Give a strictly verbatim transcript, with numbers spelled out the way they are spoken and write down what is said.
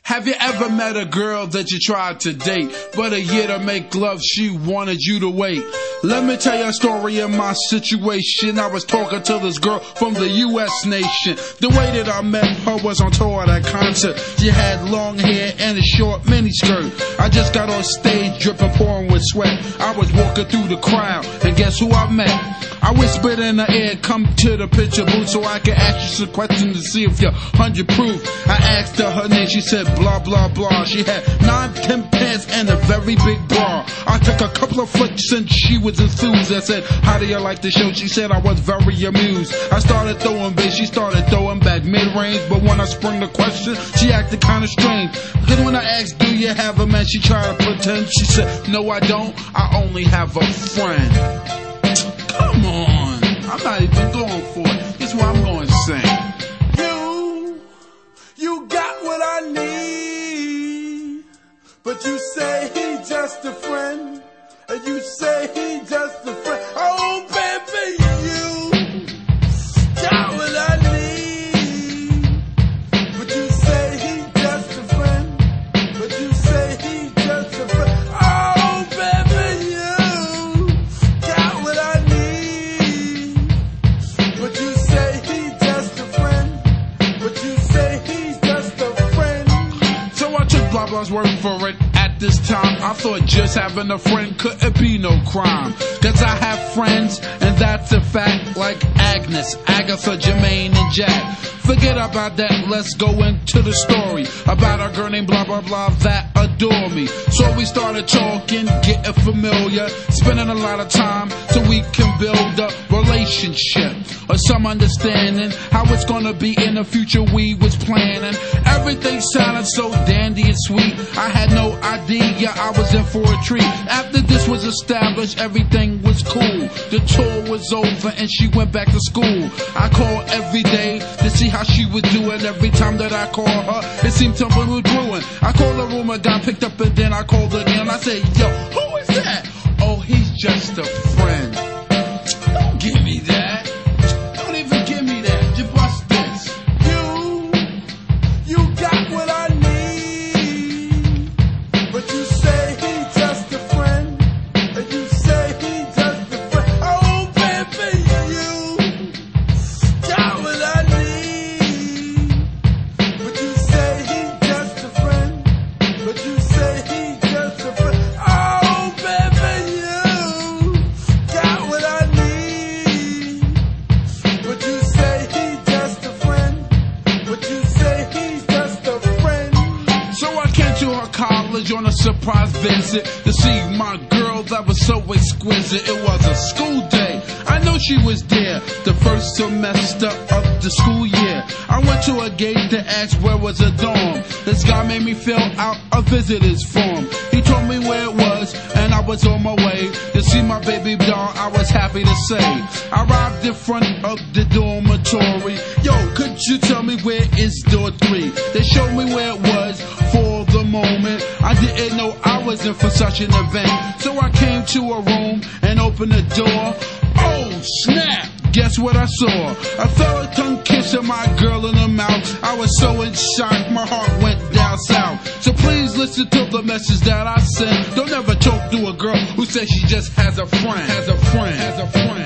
Have you ever met a girl that you tried to date, but a year to make love she wanted you to wait? Let me tell you a story of my situation. I was talking to this girl from the U S nation. The way that I met her was on tour at a concert. She had long hair and a short miniskirt. I just got on stage dripping, pouring with sweat. I was walking through the crowd, and guess who I met? I whispered in her ear, come to the picture booth so I can ask you some questions to see if you're one hundred proof. I asked her her name, she said blah blah blah. She had nine, ten pants and a very big bra. I took a couple of flicks and she was enthused. I said, how do you like the show? She said I was very amused. I started throwing bass, she started throwing back mid-range, but when I sprung the question, she acted kinda strange. Then when I asked, do you have a man? She tried to pretend. She said, no I don't, I only have a friend. Come on, I'm not even going for it. This is what I'm going to sing. You, you got what I need, but you say he just a friend, and you say he just a friend. Oh baby, you got what I need, but you say he just a friend, but you say he just a friend. Oh baby, you got what I need, but you say he just a friend, but you say he's just a friend. So I took blah blah's word for it. At this time, I thought just having a friend couldn't be no crime. Cause I have friends, and that's a fact, like Agnes, Agatha, Jermaine, and Jack. Forget about that, let's go into the story about a girl named blah blah blah that adore me. So we started talking, getting familiar, spending a lot of time so we can build a relationship or some understanding how it's gonna be in the future. We was planning, everything sounded so dandy and sweet. I had no idea I was in for a treat. After this was established, everything was cool. The tour was over and she went back to school. I called every day to see how she was doing. Every time that I called her, it seemed something was brewing. I called the room, a guy picked up, and then I called again. I said, yo, who is that? Oh, he's just a friend. Don't give me that. Don't even give me that. You bust this. You, you got what I need, but you say he just a friend, and you say he just a friend. Oh baby, you got what I need, but you say he just a friend, but you say he just a friend. Oh baby, you got what I need, but you say he just a friend, but you say he's just a friend. So I came to her college on a surprise visit to see my girl that was so exquisite. It was a school day, I know she was there, the first semester of the school year. I went to a gate to ask where was a dorm. This guy made me fill out a visitor's form. He told me where it was, and I was on my way to see my baby doll. I was happy to say I arrived in front of the dormitory. Yo, could you tell me where is door three? They showed me where it was. For the moment, I didn't know I was in for such an event. So I came to a room and opened the door. Oh snap! Guess what I saw? I felt a tongue kissing my girl in the mouth. I was so in shock, my heart went down south. So please listen to the message that I sent. Don't ever talk to a girl who says she just has a friend, has a friend, has a friend.